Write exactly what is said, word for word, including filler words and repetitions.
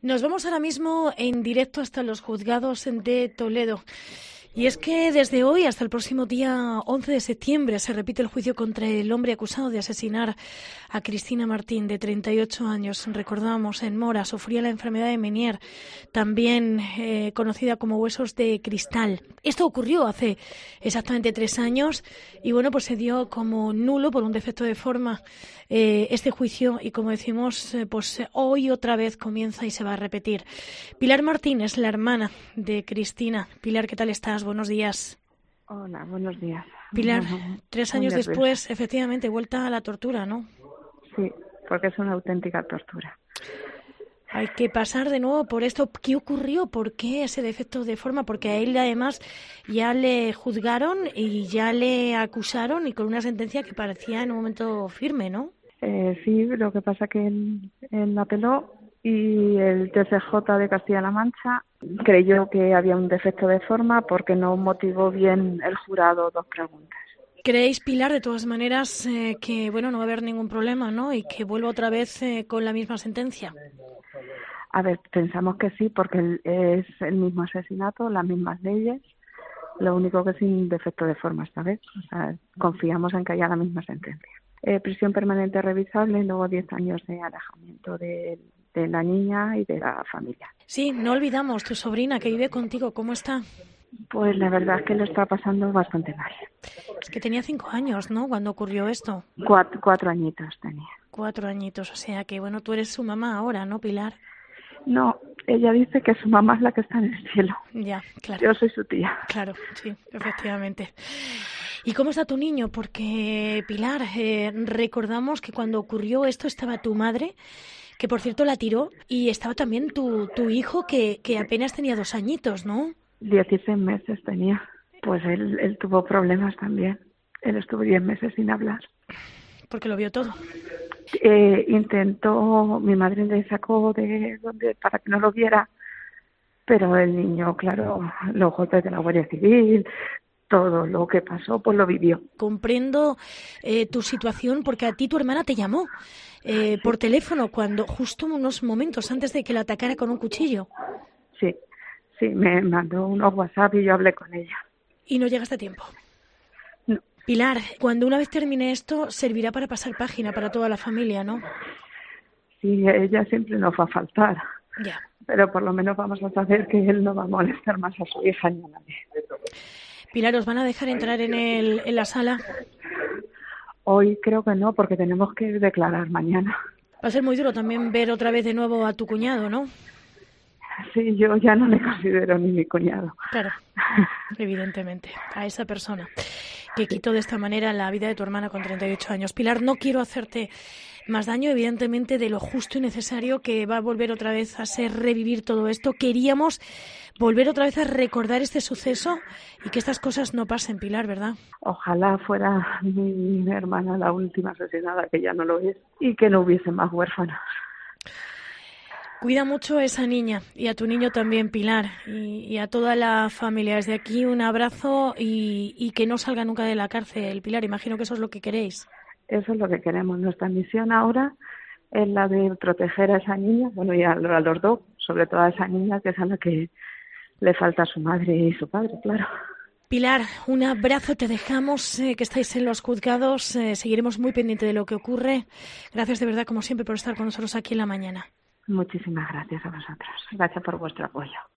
Nos vamos ahora mismo en directo hasta los juzgados de Toledo. Y es que desde hoy hasta el próximo día once de septiembre se repite el juicio contra el hombre acusado de asesinar a Cristina Martín, de treinta y ocho años. Recordamos, en Mora, sufría la enfermedad de Meniere, también eh, conocida como huesos de cristal. Esto ocurrió hace exactamente tres años y bueno, pues se dio como nulo por un defecto de forma eh, este juicio y como decimos, eh, pues hoy otra vez comienza y se va a repetir. Pilar Martín es la hermana de Cristina. Pilar, ¿qué tal estás? Buenos días. Hola, buenos días. Pilar, Bueno, tres años nerviosa. después, efectivamente, vuelta a la tortura, ¿no? Sí, porque es una auténtica tortura. Hay que pasar de nuevo por esto. ¿Qué ocurrió? ¿Por qué ese defecto de forma? Porque a él además ya le juzgaron y ya le acusaron y con una sentencia que parecía en un momento firme, ¿no? Eh, sí, lo que pasa que él, él apeló y el T C J de Castilla-La Mancha creyó que había un defecto de forma porque no motivó bien el jurado dos preguntas. ¿Creéis, Pilar, de todas maneras, eh, que bueno, no va a haber ningún problema, ¿no? Y que vuelva otra vez eh, con la misma sentencia? A ver, pensamos que sí, porque es el mismo asesinato, las mismas leyes, lo único que sin defecto de forma esta vez. O sea, confiamos en que haya la misma sentencia. Eh, prisión permanente revisable y luego diez años de alejamiento de, de la niña y de la familia. Sí, no olvidamos, tu sobrina que vive contigo, ¿cómo está? Pues la verdad es que lo está pasando bastante mal. Es que tenía cinco años, ¿no?, cuando ocurrió esto. Cuatro, cuatro añitos tenía. Cuatro añitos, o sea que, bueno, tú eres su mamá ahora, ¿no, Pilar? No, ella dice que su mamá es la que está en el cielo. Ya, claro. Yo soy su tía. Claro, sí, efectivamente. ¿Y cómo está tu niño? Porque, Pilar, eh, recordamos que cuando ocurrió esto estaba tu madre, que por cierto la tiró, y estaba también tu, tu hijo, que, que apenas tenía dos añitos, ¿no? Dieciséis meses tenía. Pues él, él tuvo problemas también. Él estuvo diez meses sin hablar. Porque lo vio todo. Eh, intentó, mi madre le sacó de donde para que no lo viera, pero el niño, claro, los golpes de la Guardia Civil, todo lo que pasó, pues lo vivió. Comprendo eh, tu situación porque a ti tu hermana te llamó eh, Sí. por teléfono cuando justo unos momentos antes de que la atacara con un cuchillo. Sí, sí, me mandó unos WhatsApp y yo hablé con ella. Y no llegaste a tiempo. No. Pilar, cuando una vez termine esto, servirá para pasar página para toda la familia, ¿no? Sí, ella siempre nos va a faltar. Ya. Pero por lo menos vamos a saber que él no va a molestar más a su hija ni a nadie. Pilar, ¿os van a dejar entrar en, el, en la sala? Hoy creo que no, porque tenemos que declarar mañana. Va a ser muy duro también ver otra vez de nuevo a tu cuñado, ¿no? Sí, yo ya no le considero ni mi cuñado. Claro, evidentemente, a esa persona que quitó de esta manera la vida de tu hermana con treinta y ocho años. Pilar, no quiero hacerte más daño, evidentemente, de lo justo y necesario que va a volver otra vez a ser revivir todo esto. Queríamos volver otra vez a recordar este suceso y que estas cosas no pasen, Pilar, ¿verdad? Ojalá fuera mi hermana la última asesinada, que ya no lo es, y que no hubiese más huérfanos. Cuida mucho a esa niña y a tu niño también, Pilar, y, y a toda la familia. Desde aquí un abrazo y, y que no salga nunca de la cárcel, Pilar. Imagino que eso es lo que queréis. Eso es lo que queremos. Nuestra misión ahora es la de proteger a esa niña, bueno, y a, a los dos, sobre todo a esa niña, que es a la que le falta a su madre y su padre, claro. Pilar, un abrazo, te dejamos, eh, que estáis en los juzgados, eh, seguiremos muy pendientes de lo que ocurre. Gracias de verdad, como siempre, por estar con nosotros aquí en la mañana. Muchísimas gracias a vosotros. Gracias por vuestro apoyo.